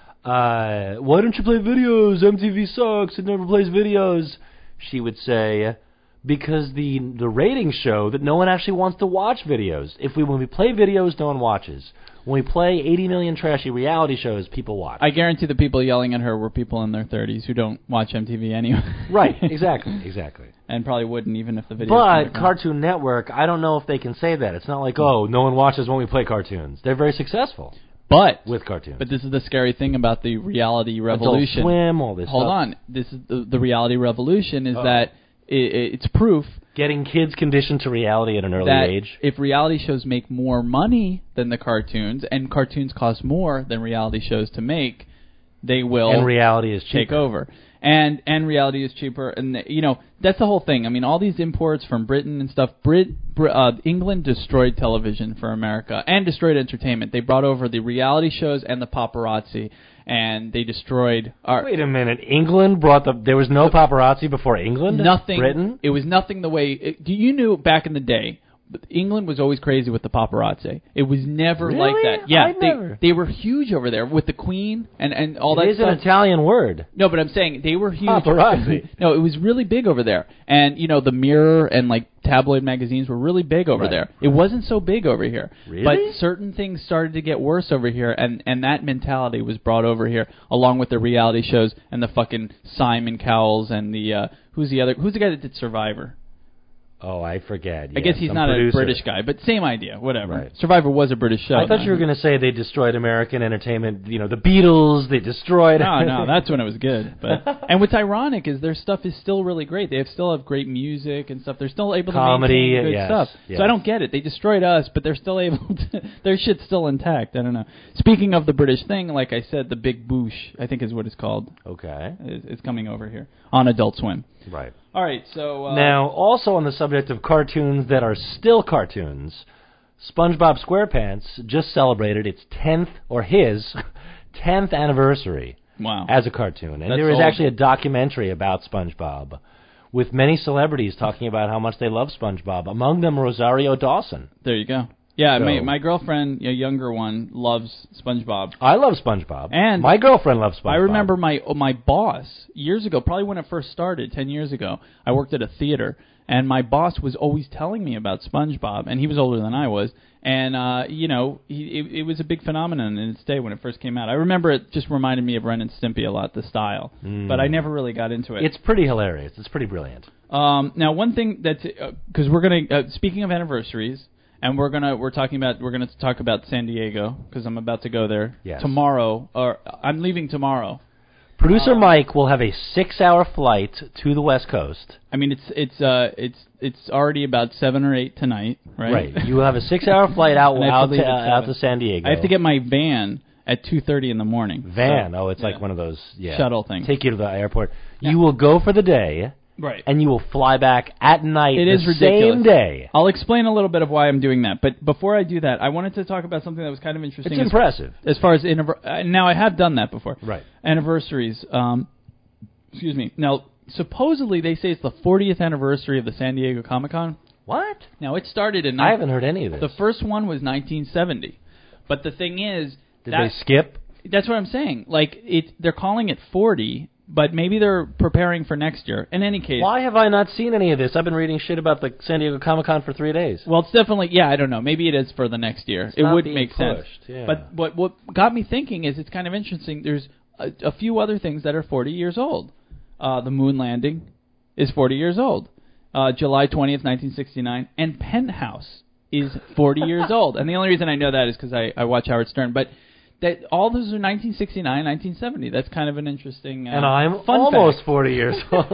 uh, why don't you play videos? M T V sucks. It never plays videos. She would say, because the the ratings show that no one actually wants to watch videos. If we when we play videos, no one watches. When we play eighty million trashy reality shows, people watch. I guarantee the people yelling at her were people in their thirties who don't watch M T V anyway. Right, exactly, exactly. And probably wouldn't even if the video. But Cartoon Network, I don't know if they can say that. It's not like, oh, no one watches when we play cartoons. They're very successful But with cartoons. But this is the scary thing about the reality revolution. Adult Swim, all this Hold stuff. on, this is the, the reality revolution is Uh-oh. that it, it's proof Getting kids conditioned to reality at an early that age. if reality shows make more money than the cartoons, and cartoons cost more than reality shows to make, they will And reality is cheaper. take over. And and reality is cheaper, and you know that's the whole thing. I mean, all these imports from Britain and stuff. Brit, Brit uh, England destroyed television for America and destroyed entertainment. They brought over the reality shows and the paparazzi, and they destroyed our. Wait a minute. England brought the... There was no paparazzi before England? Nothing. Britain? It was nothing the way. It, do you knew back in the day? England was always crazy with the paparazzi. It was never Really? like that. Yeah, I they never- they were huge over there with the Queen and, and all It that is stuff. an Italian word. No, but I'm saying they were huge. Paparazzi. No, it was really big over there. And, you know, the Mirror and, like, tabloid magazines were really big over Right. there. It wasn't so big over here. Really? But certain things started to get worse over here, and, and that mentality was brought over here, along with the reality shows and the fucking Simon Cowells and the, uh, who's the other, who's the guy that did Survivor? Oh, I forget. I Yeah, guess he's some not producer. a British guy, but same idea, whatever. Right. Survivor was a British show. I thought you were going to say they destroyed American entertainment. You know, the Beatles, they destroyed... No, no, that's when it was good. But and what's ironic is their stuff is still really great. They have still have great music and stuff. They're still able to Comedy, maintain good yes, stuff. yes. So I don't get it. They destroyed us, but they're still able to. Their shit's still intact. I don't know. Speaking of the British thing, like I said, the Big Boosh, I think is what it's called. Okay. Is, is coming over here on Adult Swim. Right. All right, so uh, Now, also on the subject of cartoons that are still cartoons, SpongeBob SquarePants just celebrated its tenth, or his, tenth anniversary wow, as a cartoon. And That's there is old. actually a documentary about SpongeBob with many celebrities talking about how much they love SpongeBob, among them Rosario Dawson. there you go. Yeah, So- my my girlfriend, a younger one, loves SpongeBob. I love SpongeBob. And my girlfriend loves SpongeBob. I remember my my boss years ago, probably when it first started, ten years ago. I worked at a theater, and my boss was always telling me about SpongeBob, and he was older than I was. And uh, you know, he, it, it was a big phenomenon in its day when it first came out. I remember it just reminded me of Ren and Stimpy a lot, the style, Mm. but I never really got into it. It's pretty hilarious. It's pretty brilliant. Um, now, one thing that's because we're gonna uh, speaking of anniversaries, and we're gonna we're talking about we're gonna talk about San Diego because I'm about to go there Yes. tomorrow, or I'm leaving tomorrow. Producer Um, Mike will have a six-hour flight to the West Coast. I mean, it's it's uh it's it's already about seven or eight tonight, right? Right. You will have a six-hour flight out And I have to out, leave to, at uh, out seven. to San Diego. I have to get my van at two thirty in the morning. van. So, oh, it's yeah. like one of those yeah, Shuttle things. Take you to the airport. Yeah. You will go for the day, Right. and you will fly back at night. It the is ridiculous. Same day. I'll explain a little bit of why I'm doing that, but before I do that, I wanted to talk about something that was kind of interesting. It's as- impressive. As far as anniver- uh, now, I have done that before. Right. Anniversaries. Um, excuse me. Now, supposedly they say it's the fortieth anniversary of the San Diego Comic Con. What? Now, it started in. I haven't heard any of this. The first one was nineteen seventy, but the thing is, Did that, they skip? That's what I'm saying. Like it, they're calling it forty, but maybe they're preparing for next year. In any case, Why have I not seen any of this? I've been reading shit about the San Diego Comic Con for three days. well, it's definitely yeah. I don't know. Maybe it is for the next year. It's it not would being make sense. pushed, yeah. But what what got me thinking is it's kind of interesting. There's a, a few other things that are forty years old. Uh, the moon landing is forty years old. Uh, July twentieth, nineteen sixty-nine, and Penthouse is forty years old. And the only reason I know that is because I, I watch Howard Stern. But that all those are nineteen sixty-nine, nineteen seventy. That's kind of an interesting. Uh, and I'm fun almost fact. forty years old.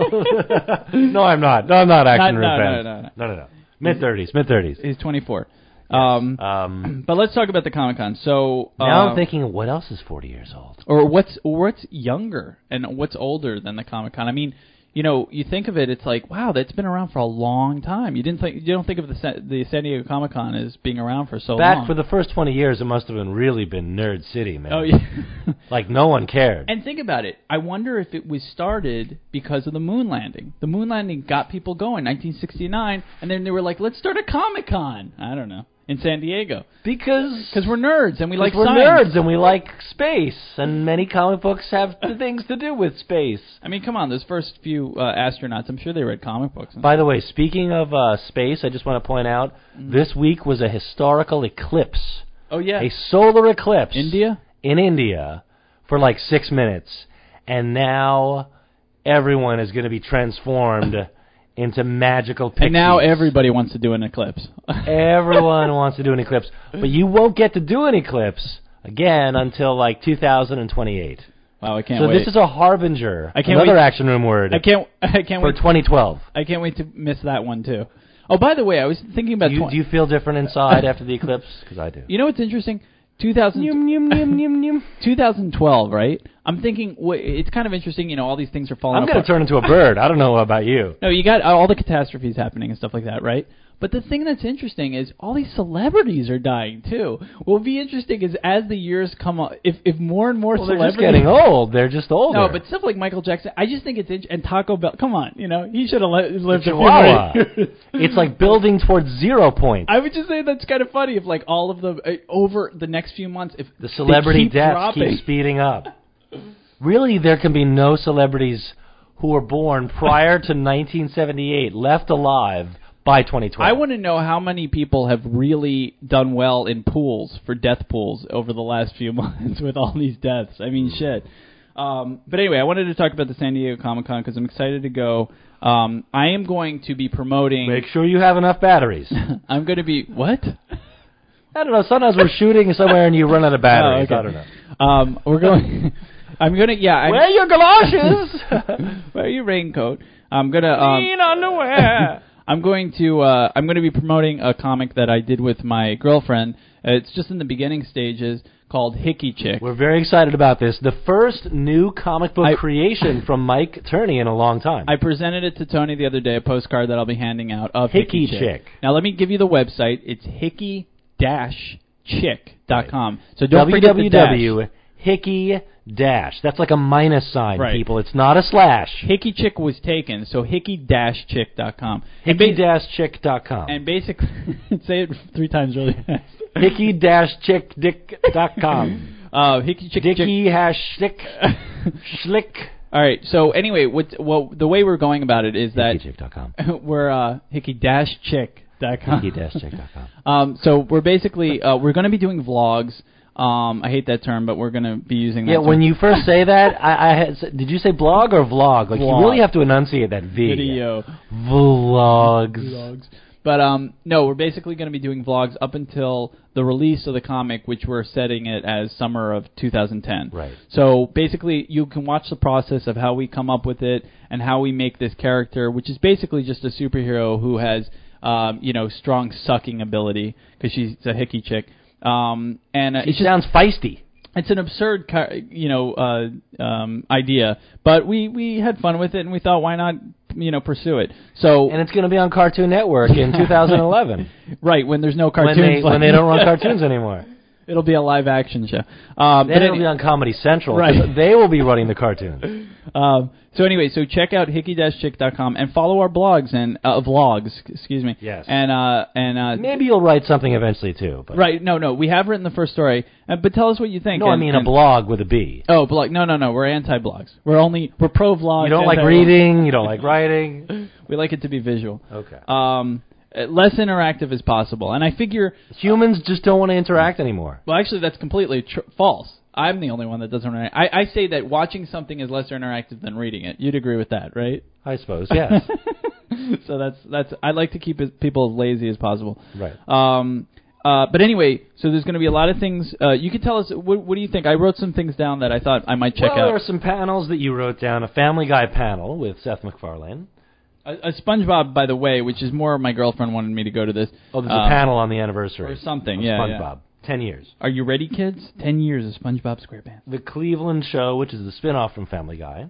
No, I'm not. No, I'm not. Action Not- Room no, fans. no, no, no. no, no, no. Mid thirties. Mid thirties. He's twenty-four. Um, Um, but let's talk about the Comic-Con. So now uh, I'm thinking, what else is forty years old? or what's or what's younger and what's older than the Comic-Con? I mean, you know, you think of it, it's like, wow, that's been around for a long time. You didn't think you don't think of the Sa- the San Diego Comic-Con as being around for so Back long. for the first twenty years, it must have been really been Nerd City, man. oh yeah. Like no one cared. And think about it. I wonder if it was started because of the moon landing. The moon landing got people going, nineteen sixty-nine, and then they were like, let's start a Comic-Con. I don't know. In San Diego. Because Because we're nerds and we like we're science. nerds and we like space, and many comic books have the things to do with space. I mean, come on, those first few uh, astronauts, I'm sure they read comic books. And By the way, speaking of uh, space, I just want to point out, Mm. this week was a historical eclipse. oh, yeah. A solar eclipse. India? In India for like six minutes. And now everyone is going to be transformed into magical pixies. And now everybody wants to do an eclipse. Everyone wants to do an eclipse. But you won't get to do an eclipse again until like two thousand twenty-eight. Wow, I can't So wait. this is a harbinger. I can't Another wait- Action Room word I can't. I can't for wait. twenty twelve. I can't wait to miss that one too. Oh, by the way, I was thinking about. Do you, twen- do you feel different inside after the eclipse? Because I do. You know what's interesting? two thousand Yum, yum, yum, yum, yum. twenty twelve, right? I'm thinking wh- it's kind of interesting. You know, all these things are falling I'm apart. going to turn into a bird. I don't know about you. No, you got all the catastrophes happening and stuff like that, right? But the thing that's interesting is all these celebrities are dying too. What will be interesting is as the years come on, if if more and more Well, they're celebrities just getting old. They're just older. No, but stuff like Michael Jackson, I just think it's int- and Taco Bell. Come on, you know, he should have li- lived a few Chihuahua. more years. It's like building towards zero point. I would just say that's kind of funny if like all of the uh, over the next few months, if The celebrity they keep deaths dropping. keep speeding up. Really, there can be no celebrities who were born prior to nineteen seventy-eight left alive by twenty twelve. I want to know how many people have really done well in pools for death pools over the last few months with all these deaths. I mean, shit. Um, but anyway, I wanted to talk about the San Diego Comic-Con because I'm excited to go. Um, I am going to be promoting. Make sure you have enough batteries. I'm going to be what? I don't know. Sometimes we're shooting somewhere and you run out of batteries. Oh, okay. I don't know. Um, we're going. I'm gonna. Yeah. I'm, Wear your galoshes. Wear your raincoat. I'm gonna. Um, Clean underwear. I'm going to. Uh, I'm going to be promoting a comic that I did with my girlfriend. Uh, it's just in the beginning stages, called Hickey Chick. We're very excited about this. The first new comic book I- creation from Mike Turney in a long time. I presented it to Tony the other day, a postcard that I'll be handing out of Hickey Hickey Chick. Now let me give you the website. It's hickey dash chick dot com. So don't w forget w the dash. w Hickey dash. That's like a minus sign, Right. people. It's not a slash. Hickey Chick was taken, so hickey dash chick dot com. And, Hickey ba- dash chick dot com. and basically, say it three times really fast. Hickey dash chick dick dot com. Uh, Hickey Chick Chick. Dicky hash schlick schlick. All right. So anyway, what well the way we're going about it is that Hickey chick dot com. we're uh, hickey dash chick dot com. Hickey dash chick dot com. Um, so we're basically uh, we're going to be doing vlogs. Um, I hate that term, but we're going to be using that. Yeah, term. when you first say that, I, I had, did you say blog or vlog? Like Vlog. you really have to enunciate that V. video Vlogs. vlogs. But um, no, we're basically going to be doing vlogs up until the release of the comic, which we're setting it as summer of two thousand ten. Right. So basically, you can watch the process of how we come up with it and how we make this character, which is basically just a superhero who has, um, you know, strong sucking ability because she's a hickey chick. Um, and uh, She it's just, sounds feisty. it's an absurd, ca- you know, uh, um, idea, but we we had fun with it and we thought, why not, you know, pursue it? So And it's going to be on Cartoon Network in two thousand eleven. right when there's no when cartoons, they, left. when they don't run cartoons anymore. It'll be a live action show. Um, Then but it'll any- be on Comedy Central. Right. 'cause They will be running the cartoons. Um, so anyway, so check out hickey dash chick dot com and follow our blogs and uh, vlogs. Excuse me. Yes. And uh, and uh, Maybe you'll write something eventually too. But right. No, no, we have written the first story. Uh, but tell us what you think. No, I and- mean a and- blog with a B. Oh, blog. No, no, no. We're anti-blogs. We're only we're pro vlogs. You don't like anti-vlogs. reading. You don't like writing. We like it to be visual. Okay. Um, uh, less interactive as possible. And I figure, Humans just don't want to interact anymore. well, actually, that's completely tr- false. I'm the only one that doesn't. Interact. I, I say that watching something is less interactive than reading it. You'd agree with that, right? I suppose, yes. So that's that's. I like to keep it, people as lazy as possible. Right. Um, Uh, but anyway, so there's going to be a lot of things. Uh, you could tell us, what, what do you think? I wrote some things down that I thought I might check well, out. there are some panels that you wrote down. A Family Guy panel with Seth MacFarlane. A, a SpongeBob, by the way, which is more my girlfriend wanted me to go to this. Oh, there's um, a panel on the anniversary. Or something, of yeah. SpongeBob. Yeah. Ten years. Are you ready, kids? Ten years of SpongeBob SquarePants. The Cleveland Show, which is the spin-off from Family Guy.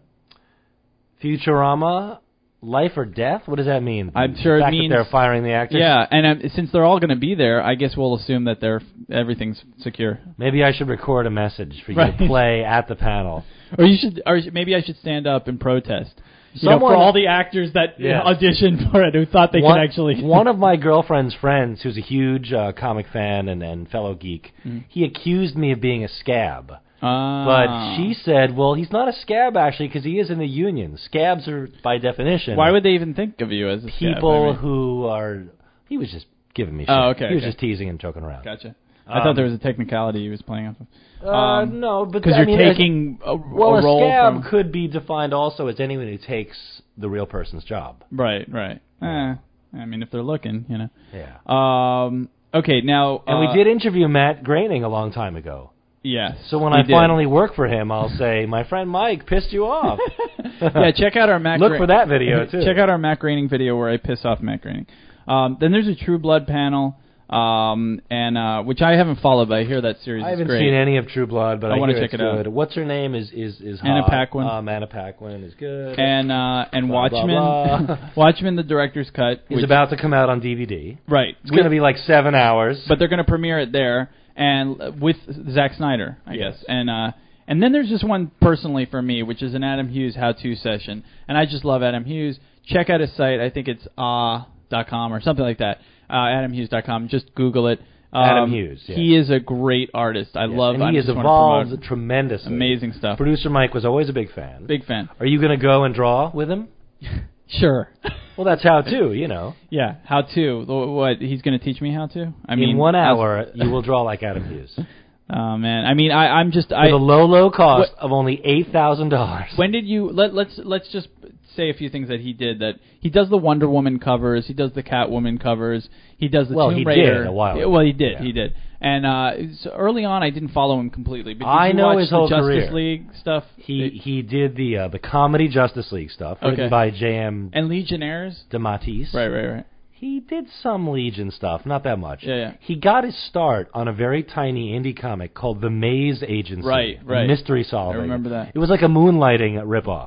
Futurama, Life or Death? What does that mean? I'm the sure fact it means that they're firing the actors? Yeah, and um, since they're all going to be there, I guess we'll assume that they're everything's secure. Maybe I should record a message for you Right. to play at the panel. Or you should, or maybe I should stand up and protest. You know, Someone- for all the actors that Yeah. auditioned for it who thought they one, could actually. one of my girlfriend's friends, who's a huge uh, comic fan and, and fellow geek, Mm. he accused me of being a scab. Ah. But she said, well, he's not a scab, actually, because he is in the union. Scabs are, by definition... Why would they even think of you as a scab? people I mean, who are... He was just giving me shit. Oh, okay, He was okay. just teasing and joking around. Gotcha. I Um, thought there was a technicality he was playing off of. Uh, Um, no, but... Because I you're mean, taking a, Well, a a, role scab from... could be defined also as anyone who takes the real person's job. Right, right. Eh, I mean, if they're looking, you know. Yeah. Um. Okay, now... And uh, we did interview Matt Groening a long time ago. Yes. So when we I did. finally work for him, I'll say, my friend Mike pissed you off. Yeah, check out our Matt Look Gra- for that video, too. Check out our Matt Groening video where I piss off Matt Groening. Um, then there's a True Blood panel, um, and uh, which I haven't followed, but I hear that series I haven't is great. seen any of True Blood, but I I, wanna hear check it's it out. good. What's her name is is is Anna hot. Paquin. Um, Anna Paquin is good. And uh, and Blah, blah, Watchmen, blah. Watchmen, the director's cut, is which, about to come out on D V D. right? It's going to be like seven hours. but they're going to premiere it there and uh, with Zack Snyder, I Yes. guess. And uh, and then there's just one personally for me, which is an Adam Hughes how-to session, and I just love Adam Hughes. Check out his site. I think it's ah dot com or something like that. Uh, adam hughes dot com. Just Google it. Um, Adam Hughes, yes. He is a great artist. I Yes, love. and I he has just wanna evolved promote- tremendously. Amazing stuff. Producer Mike was always a big fan. Big fan. Are you going to go and draw with him? Sure. Well, that's how to, you know. Yeah. How to? What? He's going to teach me how to? I mean, In one how's- hour, you will draw like Adam Hughes. Oh man. I mean, I, I'm just. For I. the low, low cost What- of only eight thousand dollars. When did you let let's let's just say a few things that he did. That he does the Wonder Woman covers, he does the Catwoman covers, he does the Well, Tomb he Raider. did a while Yeah, ago. well, he did, Yeah. he did. And uh, so early on, I didn't follow him completely. But did I you know watch his the whole Justice career. League stuff. He he did the uh, the comedy Justice League stuff written Okay. by J M And Legionnaires. DeMatteis. Right, right, right. He did some Legion stuff, not that much. Yeah, yeah. He got his start on a very tiny indie comic called The Maze Agency. Right, right. Mystery solving. I remember that. It was like a moonlighting ripoff.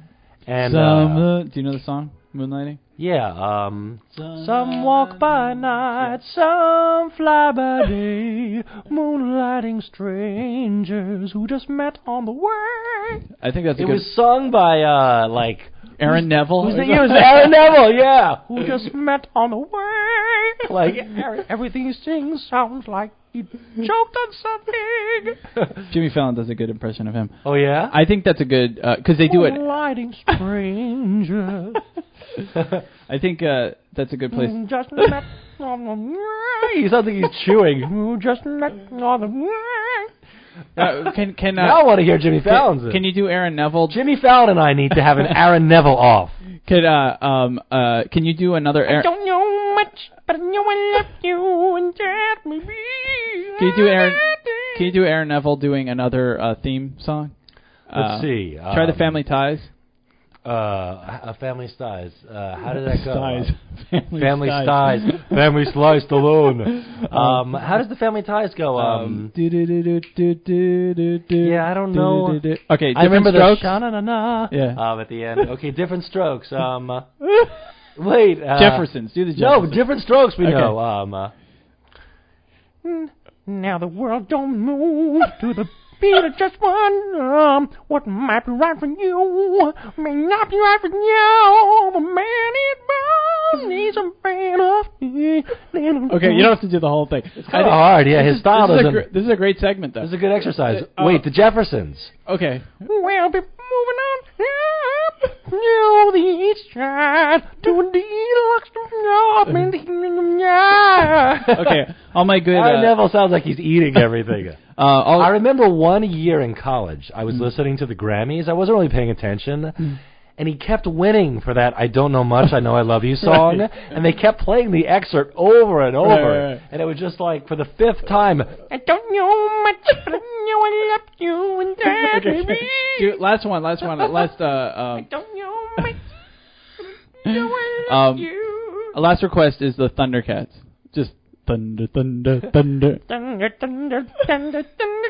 And Some, uh, uh, do you know the song Moonlighting? yeah, um, some walk by night, some fly by day, moonlighting strangers who just met on the way. I think that's a It good. was sung by uh like Aaron Neville. Who's the, it was Aaron Neville, yeah. Who just met on the way. Like, er- everything he sings sounds like he choked on something. Jimmy Fallon does a good impression of him. Oh, yeah? I think that's a good because they do it. Lighting stranger. I think uh, that's a good place. Who just met on the way. He sounds like he's chewing. Who just met on the way. Uh, can can uh, Now I want to hear Jimmy Fallon's. can, can you do Aaron Neville? Jimmy Fallon and I need to have an Aaron Neville off. Could uh um uh can you do another Aaron? Don't know much, but I know I love you and that may be. Can you do Aaron? Can you do Aaron Neville doing another uh, theme song? Let's Uh, see. Try the um, Family Ties. Uh, a family styes. Uh, how did that go? Styes. Family, Family styes. Family sliced alone. Um, how does the family ties go? Um, do do do do do do do do. yeah, I don't know. do, do, do. Okay, I different remember strokes. the sha-na-na-na Yeah. um, at the end. Okay, different strokes. Um, uh, wait. Uh, Jeffersons. Do the No, Jeffersons. different strokes we Okay. know. Um, uh, now the world don't move to the beat of just one drum. What might be right for you may not be right for you. The man is born needs a man of. Okay, you don't have to do the whole thing. It's kind of hard. Yeah, his style this is, a doesn't. gr- this is a great segment, though. This is a good exercise. Uh, Wait, the Jeffersons. Okay. We'll be moving on up to the east side to a deluxe job in the kingdom. Yeah. Okay, all my good. Aaron Uh, Neville sounds like he's eating everything. uh, all, I remember one year in college, I was Mm. listening to the Grammys. I wasn't really paying attention. Mm. and he kept winning for that I Don't Know Much, I Know I Love You song, right. And they kept playing the excerpt over and over, right, right. and it was just like, for the fifth time, I don't know much, but I know I love you, and that okay. baby. Dude, last one, last one, last, uh, um, I don't know much, but I know I love um, you. A last request is the Thundercats. Just thunder, thunder, thunder. Thunder, thunder, thunder, thunder,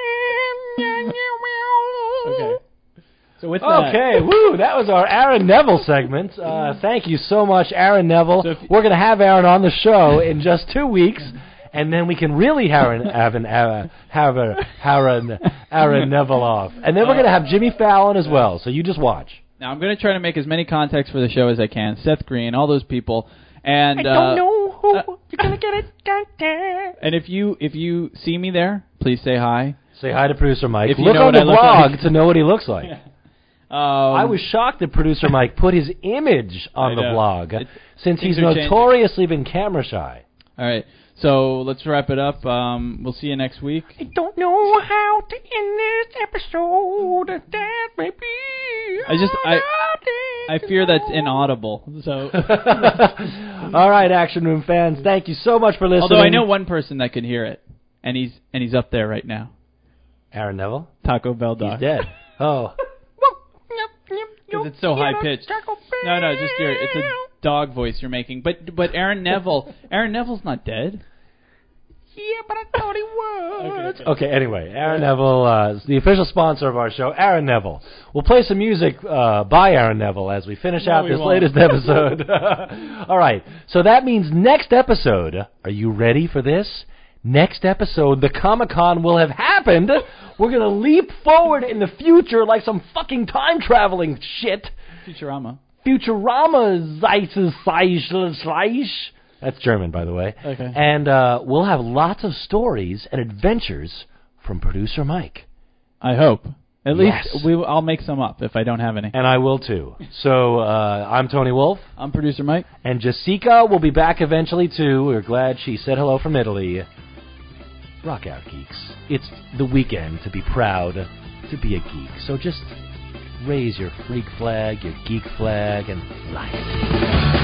Okay. So with that, okay, woo, that was our Aaron Neville segment. Uh, thank you so much, Aaron Neville. So We're going to have Aaron on the show in just two weeks, and then we can really have an, have an, uh, have a, Aaron, Aaron Neville off. And then we're going to have Jimmy Fallon as well, so you just watch. Now I'm going to try to make as many contacts for the show as I can. Seth Green, all those people. And, I don't uh, know who uh, you're going to get it. And if you if you see me there, please say hi. Say hi to Producer Mike. If you look know on what the I look blog like. to know what he looks like. Um, I was shocked that Producer Mike put his image on I the know. blog, It, since he's things are changing. notoriously been camera shy. All right, so let's wrap it up. Um, we'll see you next week. I don't know how to end this episode. That may be. I just I I fear that's inaudible. So all right, Action Room fans, thank you so much for listening. although I know one person that can hear it, and he's and he's up there right now. Aaron Neville. Taco Bell dog. He's dead. Oh. Because it's so high pitched. No, no, just your it's a dog voice you're making. But but Aaron Neville, Aaron Neville's not dead. Yeah, but I thought he was. Okay, Okay, anyway, Aaron Neville uh, is the official sponsor of our show, Aaron Neville. We'll play some music uh, by Aaron Neville as we finish No, out we this won't. latest episode. All right, so that means next episode, are you ready for this? Next episode, the Comic-Con will have happened. We're going to leap forward in the future like some fucking time-traveling shit. Futurama. Futurama Zeitgeist. That's German, by the way. Okay. And uh, we'll have lots of stories and adventures from Producer Mike. I hope. At Yes. least we I'll make some up if I don't have any. And I will, too. So uh, I'm Tony Wolf. I'm producer Mike. And Jessica will be back eventually, too. We're glad she said hello from Italy. Rock out, geeks. It's the weekend to be proud to be a geek. So just raise your freak flag, your geek flag, and light it.